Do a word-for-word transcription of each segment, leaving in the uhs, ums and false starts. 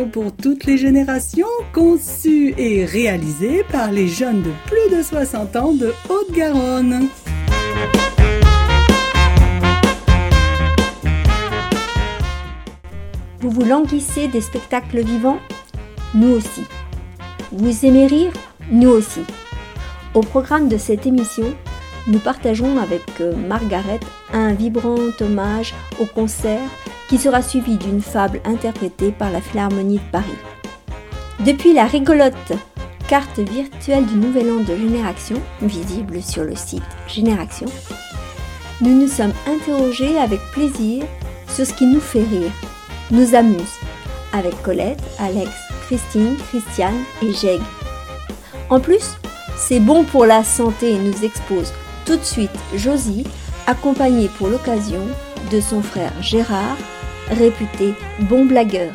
pour toutes les générations, conçu et réalisé par les jeunes de plus de soixante ans de Haute-Garonne. Vous vous languissez des spectacles vivants ? Nous aussi. Vous aimez rire ? Nous aussi. Au programme de cette émission, nous partageons avec Margaret un vibrant hommage au concert qui sera suivi d'une fable interprétée par la Philharmonie de Paris. Depuis la rigolote carte virtuelle du Nouvel An de Génération, visible sur le site Génération, nous nous sommes interrogés avec plaisir sur ce qui nous fait rire, nous amuse, avec Colette, Alex, Christine, Christiane et Jeg. En plus, c'est bon pour la santé et nous expose tout de suite Josie, accompagnée pour l'occasion de son frère Gérard, réputé bon blagueur.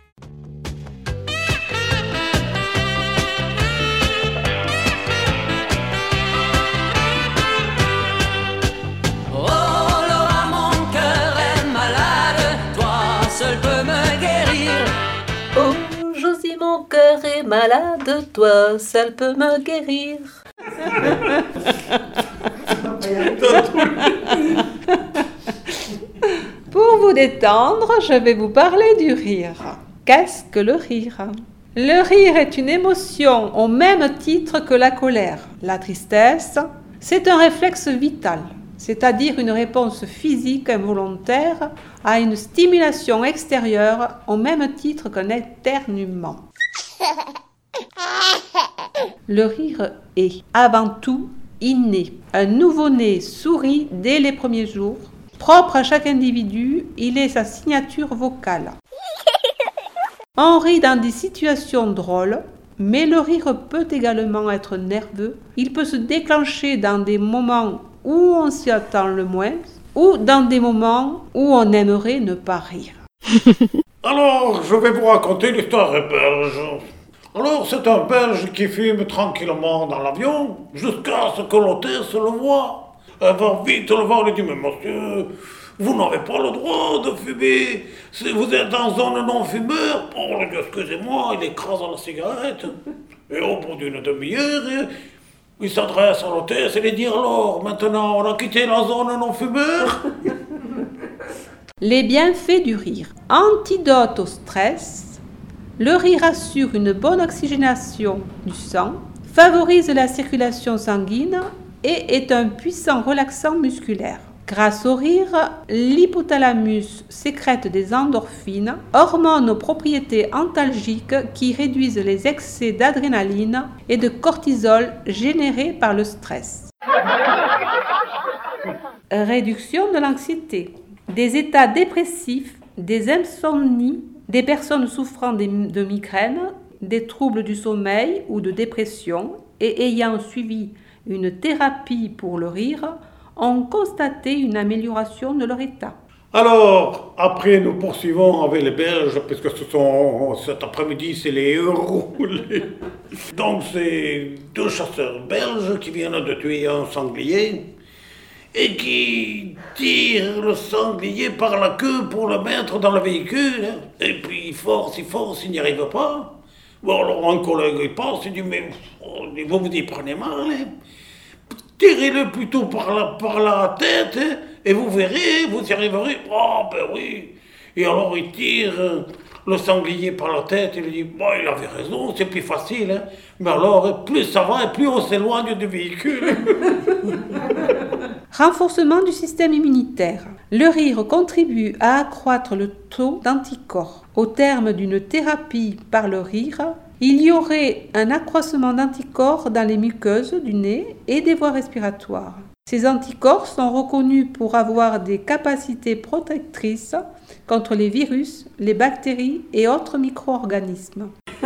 Oh Laura, mon cœur est malade, toi seul peux me guérir. Oh Josie, mon cœur est malade, toi seul peux me guérir. Pour vous détendre, je vais vous parler du rire. Qu'est-ce que le rire ? Le rire est une émotion au même titre que la colère. La tristesse, c'est un réflexe vital, c'est-à-dire une réponse physique involontaire à une stimulation extérieure au même titre qu'un éternuement. Le rire est avant tout inné. Un nouveau-né sourit dès les premiers jours. Propre à chaque individu, il est sa signature vocale. On rit dans des situations drôles, mais le rire peut également être nerveux. Il peut se déclencher dans des moments où on s'y attend le moins, ou dans des moments où on aimerait ne pas rire. Alors, je vais vous raconter l'histoire des Belges. Alors, c'est un Belge qui fume tranquillement dans l'avion, jusqu'à ce que l'hôtesse le voie. Elle va vite le voir et dit, mais monsieur, vous n'avez pas le droit de fumer. Si vous êtes en zone non-fumeur, oh, excusez-moi, il écrase la cigarette. Et au bout d'une demi-heure, il s'adresse à l'hôtesse et lui dit, alors, maintenant, on a quitté la zone non-fumeur. Les bienfaits du rire. Antidote au stress, le rire assure une bonne oxygénation du sang, favorise la circulation sanguine et est un puissant relaxant musculaire. Grâce au rire, l'hypothalamus sécrète des endorphines, hormones aux propriétés antalgiques qui réduisent les excès d'adrénaline et de cortisol générés par le stress. Réduction de l'anxiété. Des états dépressifs, des insomnies, des personnes souffrant de migraines, des troubles du sommeil ou de dépression et ayant suivi une thérapie pour le rire ont constaté une amélioration de leur état. Alors, après, nous poursuivons avec les Belges, puisque ce sont, cet après-midi, c'est les héros. Les... Donc, c'est deux chasseurs belges qui viennent de tuer un sanglier et qui tirent le sanglier par la queue pour le mettre dans le véhicule. Et puis, il force, il force, il n'y arrive pas. Bon, alors, un collègue, il passe, il dit, mais vous vous y prenez mal, hein. Tirez-le plutôt par la, par la tête, hein, et vous verrez, vous y arriverez. Oh, ben oui. Et alors, il tire euh, le sanglier par la tête, et il dit, bon, il avait raison, c'est plus facile, hein. Mais alors, plus ça va, et plus on s'éloigne du véhicule. Renforcement du système immunitaire. Le rire contribue à accroître le taux d'anticorps. Au terme d'une thérapie par le rire, il y aurait un accroissement d'anticorps dans les muqueuses du nez et des voies respiratoires. Ces anticorps sont reconnus pour avoir des capacités protectrices contre les virus, les bactéries et autres micro-organismes.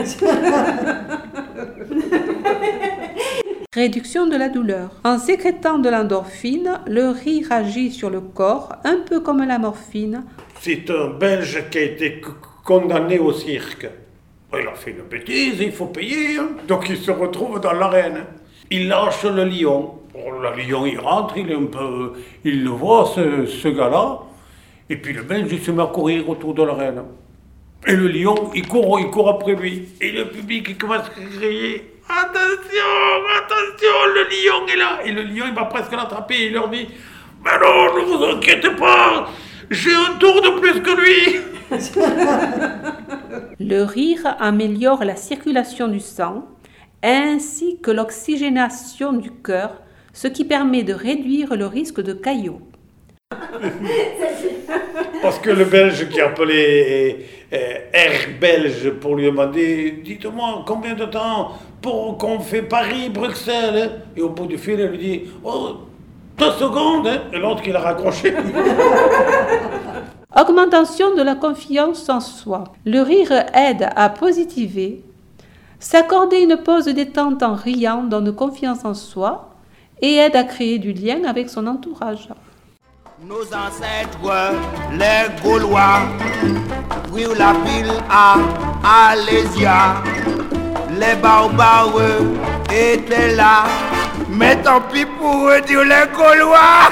Réduction de la douleur. En sécrétant de l'endorphine, le rire agit sur le corps un peu comme la morphine. C'est un Belge qui a été c- condamné au cirque. Il a fait une bêtise, il faut payer, hein. Donc il se retrouve dans l'arène. Il lâche le lion. Oh, le lion, il rentre, il est un peu... Il le voit, ce, ce gars-là. Et puis le Belge, il se met à courir autour de l'arène. Et le lion, il court, il court après lui. Et le public, il commence à crier « Attention, attention, le lion est là !» Et le lion, il va presque l'attraper et il leur dit « Mais non, ne vous inquiétez pas, j'ai un tour de plus que lui !» Le rire améliore la circulation du sang ainsi que l'oxygénation du cœur, ce qui permet de réduire le risque de caillots. Parce que le Belge qui a appelé euh, R belge pour lui demander « Dites-moi, combien de temps pour qu'on fait Paris-Bruxelles hein ?» Et au bout du fil, elle lui dit « Oh, deux secondes hein !» Et l'autre qui l'a raccroché. Augmentation de la confiance en soi. Le rire aide à positiver. S'accorder une pause détente en riant donne confiance en soi et aide à créer du lien avec son entourage. Nos ancêtres, les Gaulois, prirent la ville à Alésia. Les barbares étaient là, mais tant pis pour eux dire les Gaulois.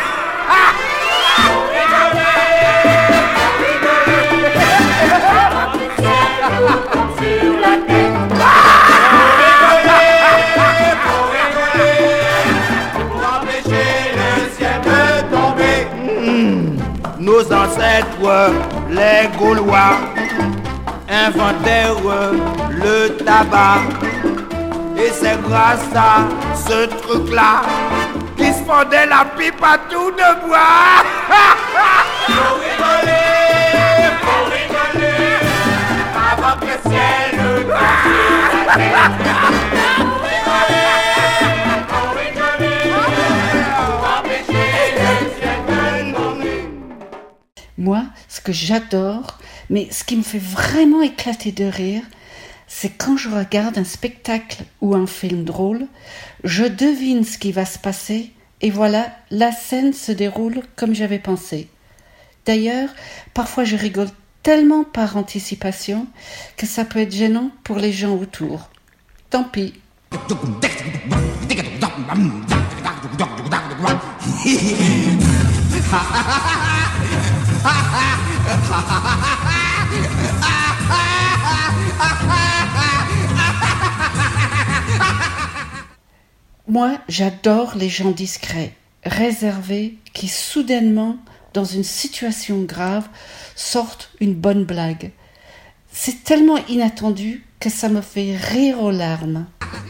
Nos ancêtres, les Gaulois, inventèrent le tabac. Et c'est grâce à ce truc-là qu'ils se fendaient la pipe à tout de bois. Faut rigoler, faut rigoler, avant que le ciel ne Moi, ce que j'adore, mais ce qui me fait vraiment éclater de rire, c'est quand je regarde un spectacle ou un film drôle, je devine ce qui va se passer et voilà, la scène se déroule comme j'avais pensé. D'ailleurs, parfois je rigole tellement par anticipation que ça peut être gênant pour les gens autour. Tant pis. Moi, j'adore les gens discrets, réservés, qui soudainement, dans une situation grave, sortent une bonne blague. C'est tellement inattendu que ça me fait rire aux larmes.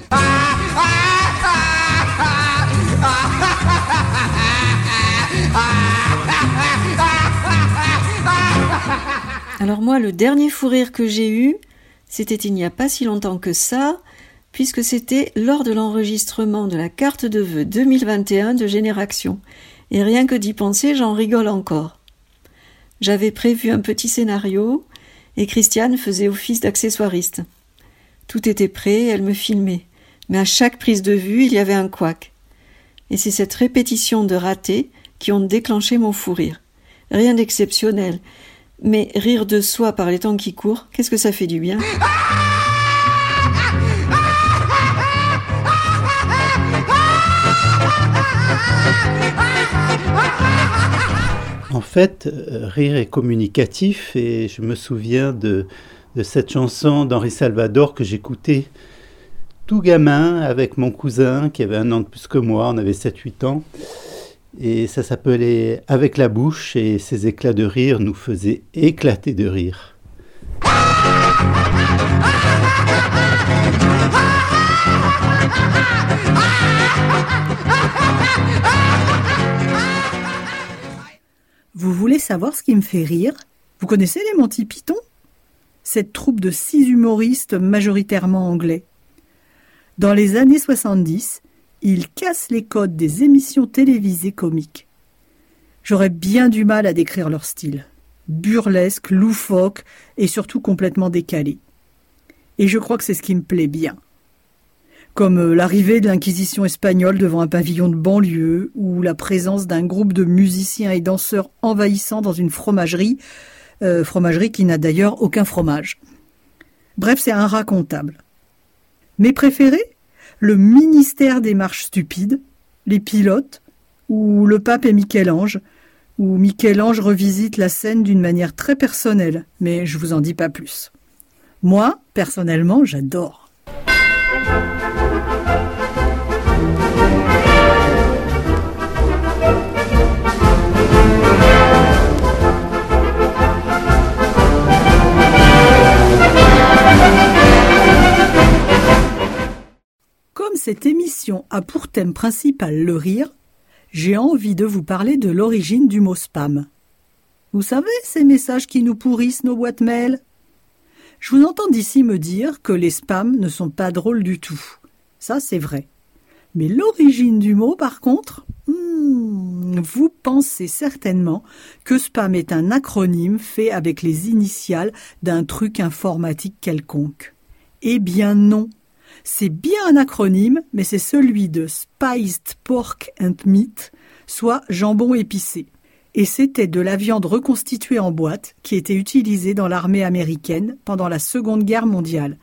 Alors moi, le dernier fou rire que j'ai eu, c'était il n'y a pas si longtemps que ça, puisque c'était lors de l'enregistrement de la carte de vœux deux mille vingt et un de Génération. Et rien que d'y penser, j'en rigole encore. J'avais prévu un petit scénario, et Christiane faisait office d'accessoiriste. Tout était prêt, elle me filmait. Mais à chaque prise de vue, il y avait un couac. Et c'est cette répétition de ratés qui ont déclenché mon fou rire. Rien d'exceptionnel. Mais rire de soi par les temps qui courent, qu'est-ce que ça fait du bien ? En fait, rire est communicatif et je me souviens de, de cette chanson d'Henri Salvador que j'écoutais tout gamin avec mon cousin qui avait un an de plus que moi, on avait sept huit ans. Et ça s'appelait « Avec la bouche » et ces éclats de rire nous faisaient éclater de rire. Vous voulez savoir ce qui me fait rire ? Vous connaissez les Monty Python ? Cette troupe de six humoristes majoritairement anglais. Dans les années soixante-dix, ils cassent les codes des émissions télévisées comiques. J'aurais bien du mal à décrire leur style. Burlesque, loufoque et surtout complètement décalé. Et je crois que c'est ce qui me plaît bien. Comme l'arrivée de l'Inquisition espagnole devant un pavillon de banlieue ou la présence d'un groupe de musiciens et danseurs envahissants dans une fromagerie, euh, fromagerie qui n'a d'ailleurs aucun fromage. Bref, c'est inracontable. Mes préférés ? Le ministère des marches stupides, les pilotes ou le pape et Michel-Ange, où Michel-Ange revisite la scène d'une manière très personnelle, mais je vous en dis pas plus. Moi, personnellement, j'adore. Comme cette émission a pour thème principal le rire, j'ai envie de vous parler de l'origine du mot spam. Vous savez, ces messages qui nous pourrissent nos boîtes mail ? Je vous entends d'ici me dire que les spams ne sont pas drôles du tout. Ça, c'est vrai. Mais l'origine du mot, par contre, hmm, vous pensez certainement que spam est un acronyme fait avec les initiales d'un truc informatique quelconque. Eh bien non. C'est bien un acronyme, mais c'est celui de Spiced Pork and Meat, soit jambon épicé. Et c'était de la viande reconstituée en boîte qui était utilisée dans l'armée américaine pendant la Seconde Guerre mondiale.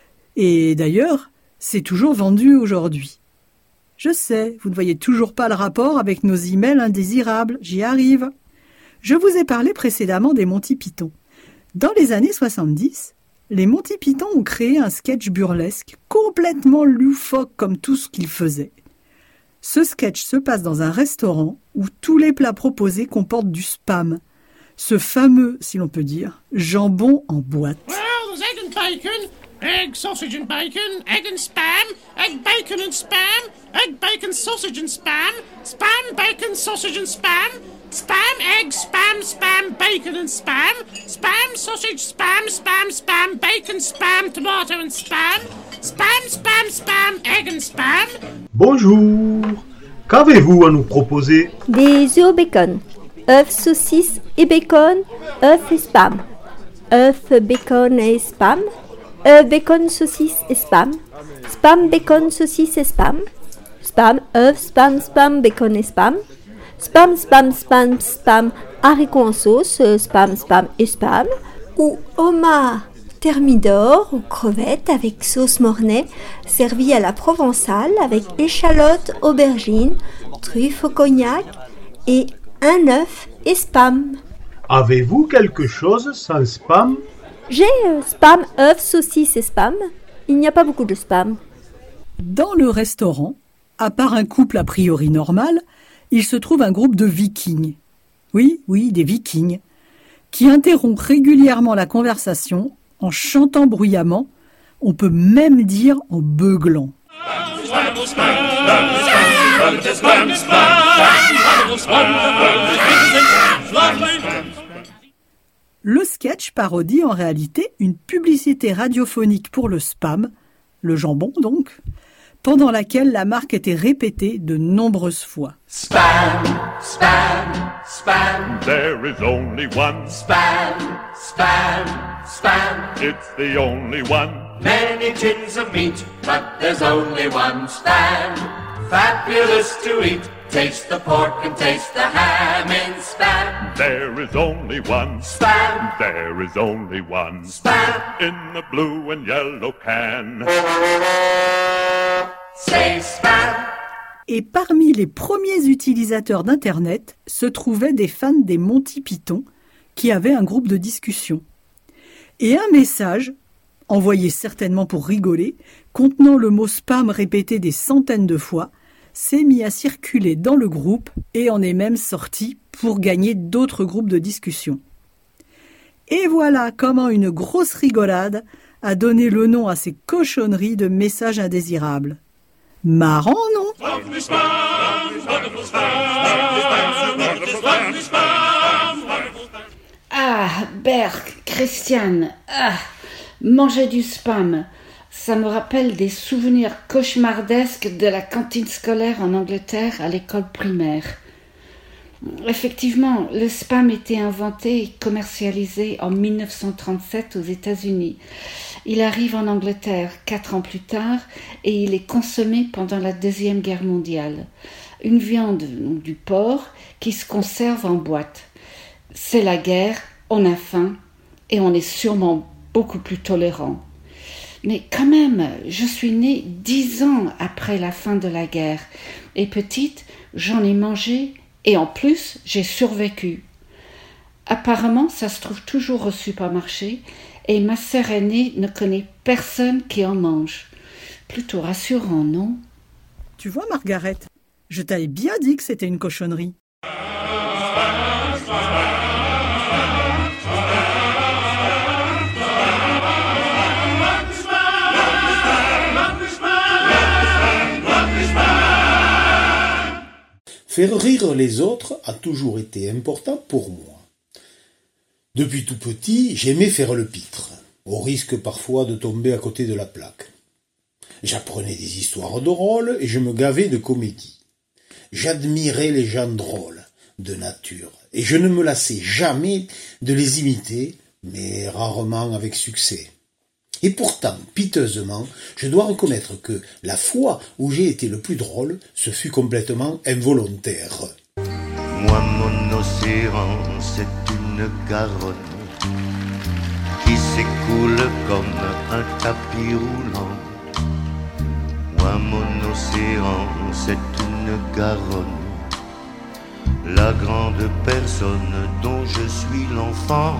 Et d'ailleurs, c'est toujours vendu aujourd'hui. Je sais, vous ne voyez toujours pas le rapport avec nos emails indésirables, j'y arrive. Je vous ai parlé précédemment des Monty Python. Dans les années soixante-dix, les Monty Python ont créé un sketch burlesque complètement loufoque comme tout ce qu'ils faisaient. Ce sketch se passe dans un restaurant où tous les plats proposés comportent du spam. Ce fameux, si l'on peut dire, jambon en boîte. Well, there's egg and bacon, egg, sausage and bacon, egg and spam, egg, bacon and spam, egg, bacon, sausage and spam, spam, bacon, sausage and spam, spam, egg, spam, spam, bacon and spam, spam, sausage, spam, spam, spam, bacon, spam, tomato and spam, spam, spam, spam, egg and spam. Bonjour, qu'avez-vous à nous proposer? Des œufs au bacon, œufs, saucisses et bacon, œufs et spam, œufs, bacon et spam, œufs, bacon, saucisses et spam, spam, bacon, saucisses et spam, spam, œufs, spam, spam, bacon et spam, spam, spam, spam, spam, haricots en sauce, spam, spam et spam, ou homard thermidor ou crevettes avec sauce mornay, servi à la provençale avec échalotes, aubergines, truffes au cognac et un œuf et spam. Avez-vous quelque chose sans spam? J'ai euh, spam, œuf, saucisse et spam. Il n'y a pas beaucoup de spam. Dans le restaurant, à part un couple a priori normal, il se trouve un groupe de vikings. Oui, oui, des vikings, qui interrompent régulièrement la conversation en chantant bruyamment, on peut même dire en beuglant. Le sketch parodie en réalité une publicité radiophonique pour le spam, le jambon donc, pendant laquelle la marque était répétée de nombreuses fois. Spam, spam, spam. There is only one. Spam, spam, spam. It's the only one. Many tins of meat, but there's only one. Spam, fabulous to eat. Taste the pork and taste the ham in spam. There is only one. Spam. There is only one. Spam. In the blue and yellow can. Say spam. Et parmi les premiers utilisateurs d'Internet se trouvaient des fans des Monty Python qui avaient un groupe de discussion. Et un message, envoyé certainement pour rigoler, contenant le mot spam répété des centaines de fois, s'est mis à circuler dans le groupe et en est même sorti pour gagner d'autres groupes de discussion. Et voilà comment une grosse rigolade a donné le nom à ces cochonneries de messages indésirables. Marrant, non ? Ah, Berk, Christiane, ah, manger du spam, ça me rappelle des souvenirs cauchemardesques de la cantine scolaire en Angleterre à l'école primaire. Effectivement, le spam était inventé et commercialisé en dix-neuf cent trente-sept aux États-Unis. Il arrive en Angleterre quatre ans plus tard et il est consommé pendant la Deuxième Guerre mondiale. Une viande, donc du porc, qui se conserve en boîte. C'est la guerre, on a faim et on est sûrement beaucoup plus tolérant. Mais quand même, je suis née dix ans après la fin de la guerre et petite, j'en ai mangé Et en plus, j'ai survécu. Apparemment, ça se trouve toujours au supermarché et ma sœur aînée ne connaît personne qui en mange. Plutôt rassurant, non? Tu vois, Margaret, je t'avais bien dit que c'était une cochonnerie. Faire rire les autres a toujours été important pour moi. Depuis tout petit, j'aimais faire le pitre, au risque parfois de tomber à côté de la plaque. J'apprenais des histoires drôles et je me gavais de comédie. J'admirais les gens drôles, de nature, et je ne me lassais jamais de les imiter, mais rarement avec succès. Et pourtant, piteusement, je dois reconnaître que la fois où j'ai été le plus drôle, ce fut complètement involontaire. Moi, mon océan, c'est une Garonne qui s'écoule comme un tapis roulant. Moi, mon océan, c'est une Garonne, la grande personne dont je suis l'enfant.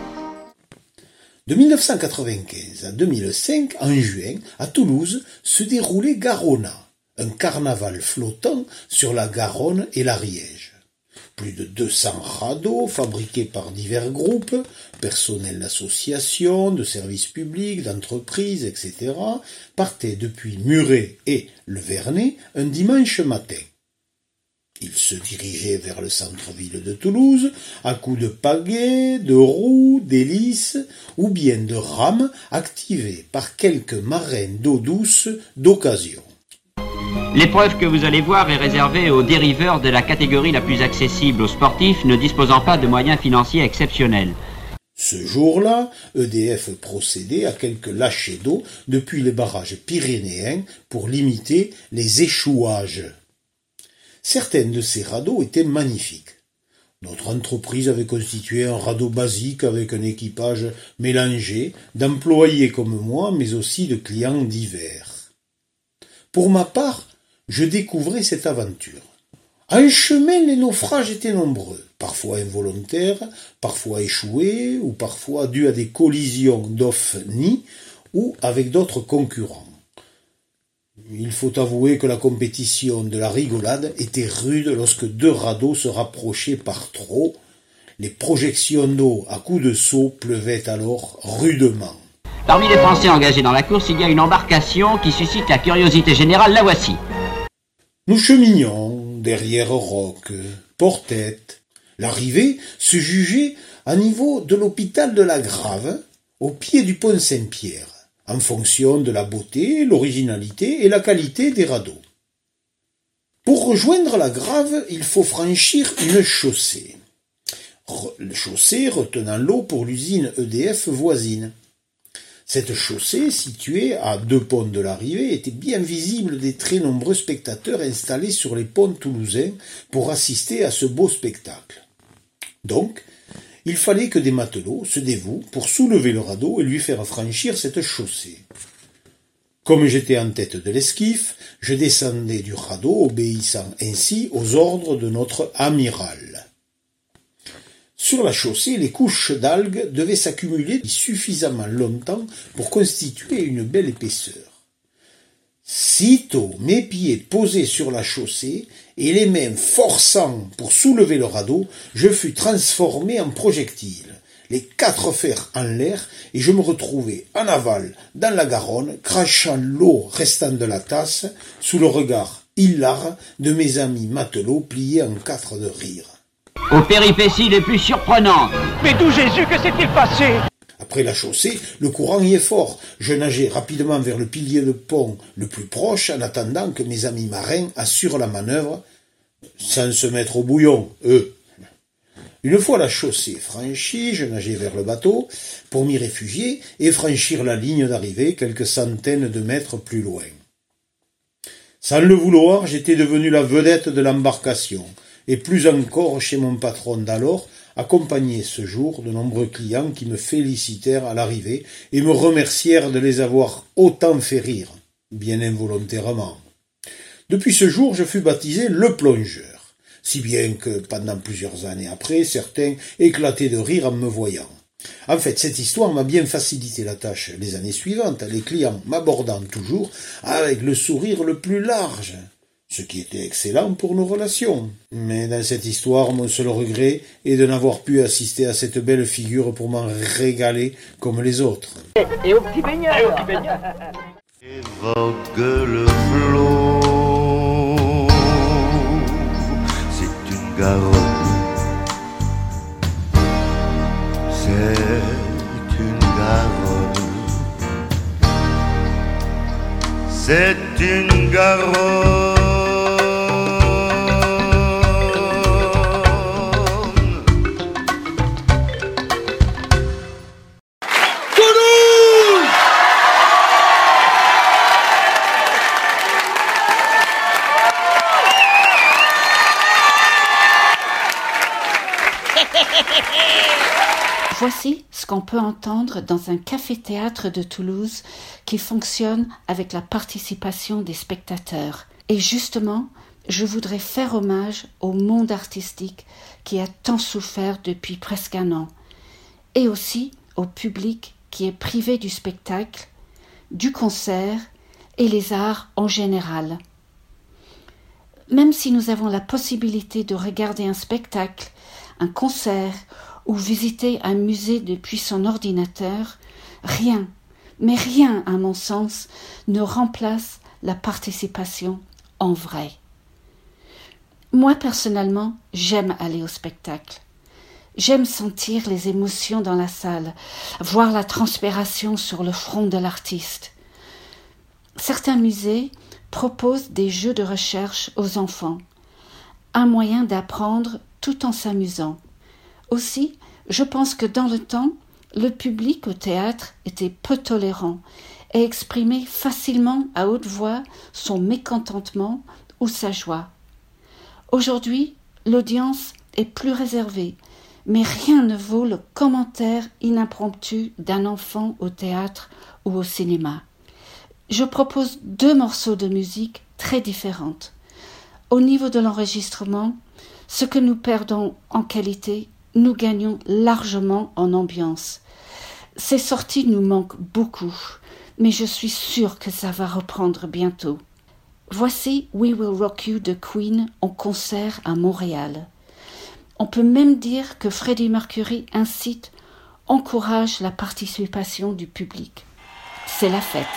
De mille neuf cent quatre-vingt-quinze à deux mille cinq, en juin, à Toulouse, se déroulait Garona, un carnaval flottant sur la Garonne et l'Ariège. Plus de deux cents radeaux fabriqués par divers groupes, personnels d'associations, de services publics, d'entreprises, et cetera, partaient depuis Muret et le Vernet un dimanche matin. Ils se dirigeaient vers le centre-ville de Toulouse, à coups de pagaies, de roues, d'hélices, ou bien de rames activées par quelques marins d'eau douce d'occasion. L'épreuve que vous allez voir est réservée aux dériveurs de la catégorie la plus accessible aux sportifs ne disposant pas de moyens financiers exceptionnels. Ce jour-là, E D F procédait à quelques lâchers d'eau depuis les barrages pyrénéens pour limiter les échouages. Certains de ces radeaux étaient magnifiques. Notre entreprise avait constitué un radeau basique avec un équipage mélangé d'employés comme moi, mais aussi de clients divers. Pour ma part, je découvrais cette aventure. En chemin, les naufrages étaient nombreux, parfois involontaires, parfois échoués, ou parfois dus à des collisions d'ovnis ou avec d'autres concurrents. Il faut avouer que la compétition de la rigolade était rude lorsque deux radeaux se rapprochaient par trop. Les projections d'eau à coups de seau pleuvaient alors rudement. Parmi les Français engagés dans la course, il y a une embarcation qui suscite la curiosité générale, la voici. Nous cheminions derrière Roques, Port-Tête. L'arrivée se jugeait à niveau de l'hôpital de la Grave, au pied du pont Saint-Pierre, en fonction de la beauté, l'originalité et la qualité des radeaux. Pour rejoindre la Grave, il faut franchir une chaussée. Re- chaussée retenant l'eau pour l'usine E D F voisine. Cette chaussée, située à deux ponts de l'arrivée, était bien visible des très nombreux spectateurs installés sur les ponts toulousains pour assister à ce beau spectacle. Donc, il fallait que des matelots se dévouent pour soulever le radeau et lui faire franchir cette chaussée. Comme j'étais en tête de l'esquif, je descendais du radeau, obéissant ainsi aux ordres de notre amiral. Sur la chaussée, les couches d'algues devaient s'accumuler suffisamment longtemps pour constituer une belle épaisseur. Sitôt mes pieds posés sur la chaussée et les mains forçant pour soulever le radeau, je fus transformé en projectile, les quatre fers en l'air, et je me retrouvai en aval dans la Garonne, crachant l'eau restant de la tasse sous le regard hilar de mes amis matelots pliés en quatre de rire. Aux péripéties les plus surprenantes. Mais d'où Jésus, que s'est-il passé? Après la chaussée, le courant y est fort. Je nageai rapidement vers le pilier de pont le plus proche en attendant que mes amis marins assurent la manœuvre, sans se mettre au bouillon, eux. Une fois la chaussée franchie, je nageai vers le bateau pour m'y réfugier et franchir la ligne d'arrivée quelques centaines de mètres plus loin. Sans le vouloir, j'étais devenu la vedette de l'embarcation, et plus encore chez mon patron d'alors, accompagné ce jour de nombreux clients qui me félicitèrent à l'arrivée et me remercièrent de les avoir autant fait rire, bien involontairement. Depuis ce jour, je fus baptisé le plongeur. si bien que pendant plusieurs années après, certains éclataient de rire en me voyant. En fait, cette histoire m'a bien facilité la tâche les années suivantes, les clients m'abordant toujours avec le sourire le plus large, ce qui était excellent pour nos relations. Mais dans cette histoire, mon seul regret est de n'avoir pu assister à cette belle figure pour m'en régaler comme les autres. Et au petit baigneur, et au petit baigneur. Évoque le flot, c'est une Garonne. C'est une Garonne, c'est une Garonne. Toulouse! Voici ce qu'on peut entendre dans un café-théâtre de Toulouse qui fonctionne avec la participation des spectateurs. Et justement, je voudrais faire hommage au monde artistique qui a tant souffert depuis presque un an, et aussi au public qui est privé du spectacle, du concert et les arts en général. Même si nous avons la possibilité de regarder un spectacle, un concert ou visiter un musée depuis son ordinateur, rien, mais rien, à mon sens, ne remplace la participation en vrai. Moi, personnellement, j'aime aller au spectacle. J'aime sentir les émotions dans la salle, voir la transpiration sur le front de l'artiste. Certains musées proposent des jeux de recherche aux enfants, un moyen d'apprendre tout en s'amusant. Aussi, je pense que dans le temps, le public au théâtre était peu tolérant et exprimait facilement à haute voix son mécontentement ou sa joie. Aujourd'hui, l'audience est plus réservée, mais rien ne vaut le commentaire inimpromptu d'un enfant au théâtre ou au cinéma. Je propose deux morceaux de musique très différentes. Au niveau de l'enregistrement, ce que nous perdons en qualité, nous gagnons largement en ambiance. Ces sorties nous manquent beaucoup, mais je suis sûre que ça va reprendre bientôt. Voici We Will Rock You de Queen en concert à Montréal. On peut même dire que Freddie Mercury incite, encourage la participation du public. C'est la fête.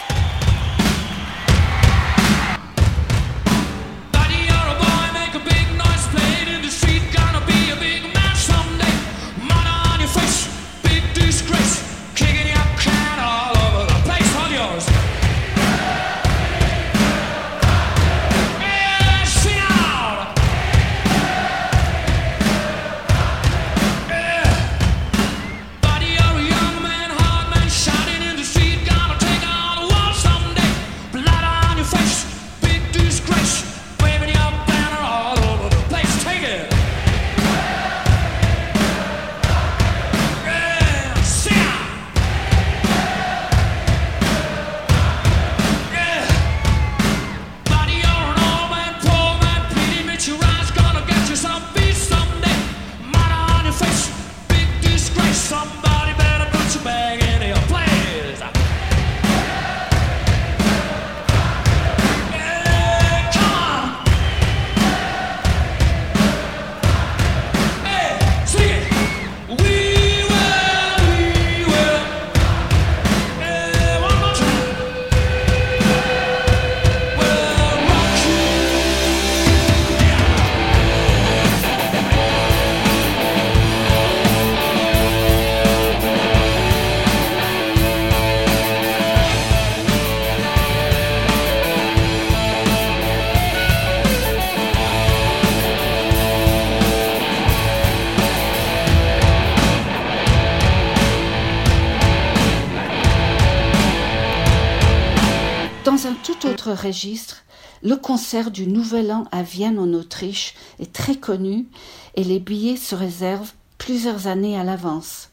Dans un tout autre registre, le concert du Nouvel An à Vienne en Autriche est très connu et les billets se réservent plusieurs années à l'avance.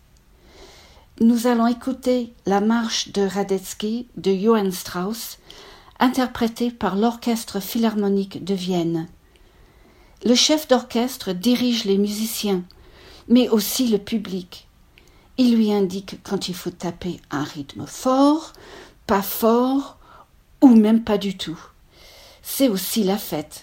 Nous allons écouter la marche de Radetzky de Johann Strauss, interprétée par l'Orchestre Philharmonique de Vienne. Le chef d'orchestre dirige les musiciens, mais aussi le public. Il lui indique quand il faut taper un rythme fort, pas fort, ou même pas du tout. C'est aussi la fête.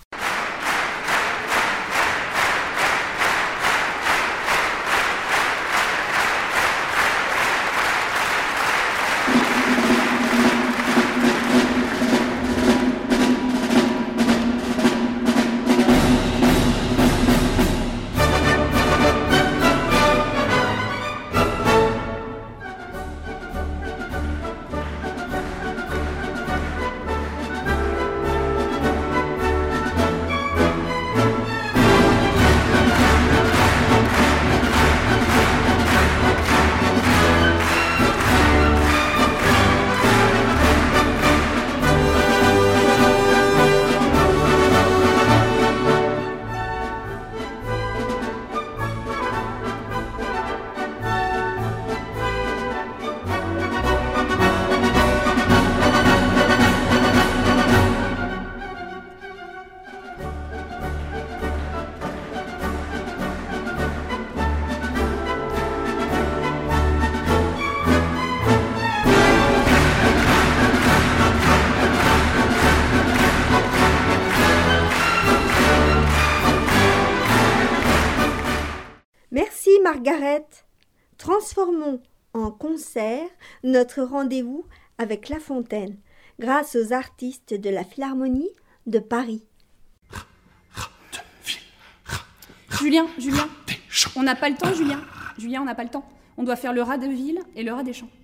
Merci Margaret. Transformons en concert notre rendez-vous avec La Fontaine grâce aux artistes de la Philharmonie de Paris. Julien, Julien, on n'a pas le temps, Julien. Julien, on n'a pas le temps. On doit faire le rat de ville et le rat des champs.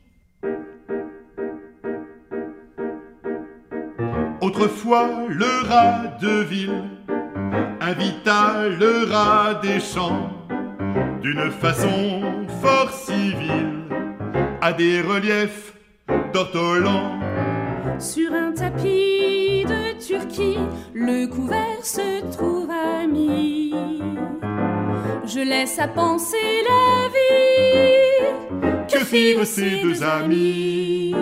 Autrefois, le rat de ville invita le rat des champs d'une façon fort civile à des reliefs d'ortolans. Sur un tapis de Turquie, le couvert se trouva mis. Je laisse à penser la vie. Que firent ces deux amis?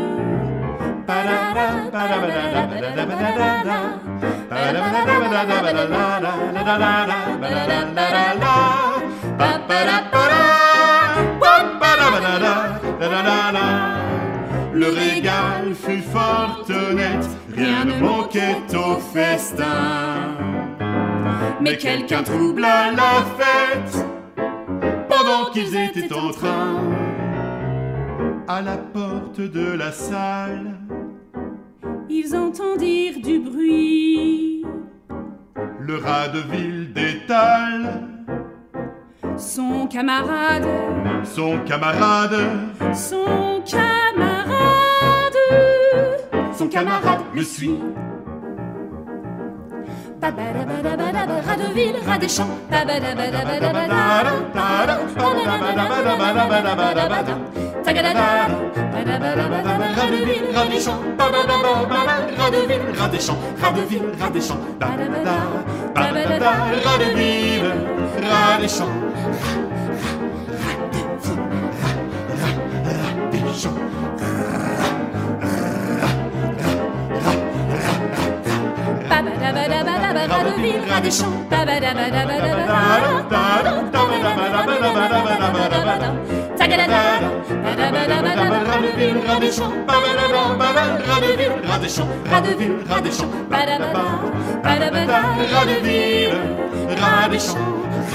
Le régal fut fort honnête, rien ne manquait au festin. Mais quelqu'un troubla la fête pendant qu'ils étaient en train. À la porte de la salle, ils entendirent du bruit. Le rat de ville détale son camarade, son camarade, son camarade, son camarade le suit. Rat de ville, rat des champs. Rat de ville, rat des champs. Rat de ville, rat des champs. Rat de ville, rat des champs. Rat de ville, rat des champs. Rat de ville, rat des champs. Rat de ville, rat des champs. Rat de ville, rat des champs. Rat de ville, rat des champs. Rat de ville, rat des champs.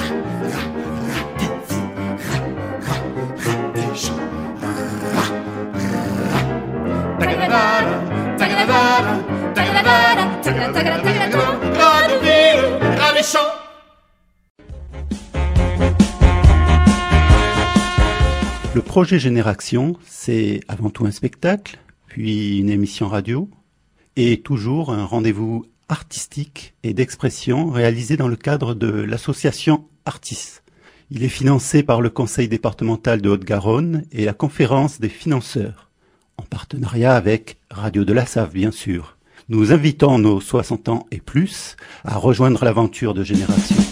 Le projet Génération, c'est avant tout un spectacle, puis une émission radio, et toujours un rendez-vous artistique et d'expression réalisé dans le cadre de l'association Artis. Il est financé par le Conseil départemental de Haute-Garonne et la Conférence des financeurs, en partenariat avec Radio de la Save, bien sûr. Nous invitons nos soixante ans et plus à rejoindre l'aventure de Génération.